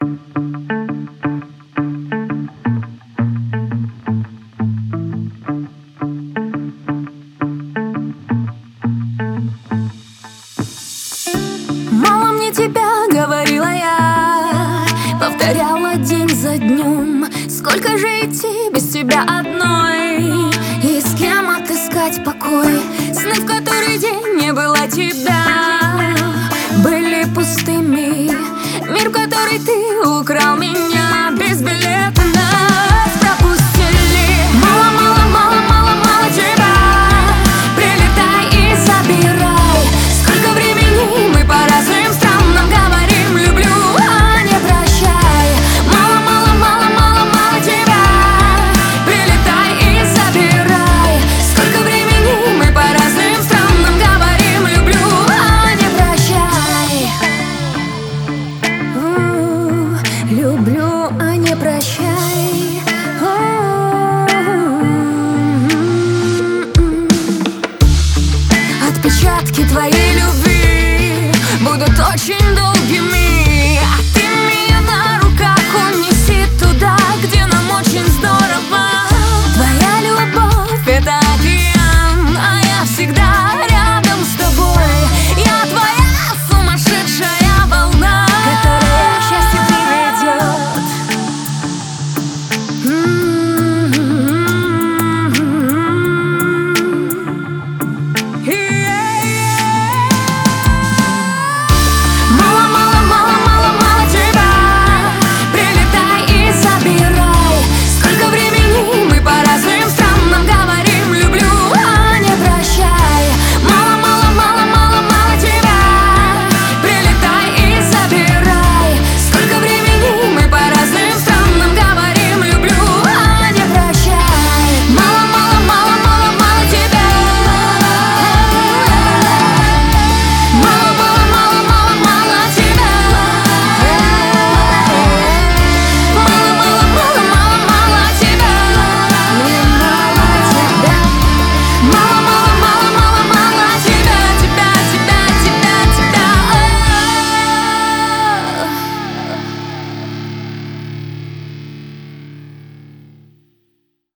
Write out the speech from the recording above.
Мало мне тебя, говорила я, повторяла день за днем. Сколько же идти без тебя одной? И с кем отыскать покой? Сны, в который день не было тебя, были пустыми. Мир, в который ты украл меня, без билета нас пропустили. Мало, мало, мало, мало, мало тебя, прилетай и забирай. Сколько времени мы по разным странам говорим: люблю, а не прощай. Мало, мало, мало, мало, мало тебя, прилетай и забирай. Сколько времени мы по разным странам говорим: люблю, а не прощай. Люблю.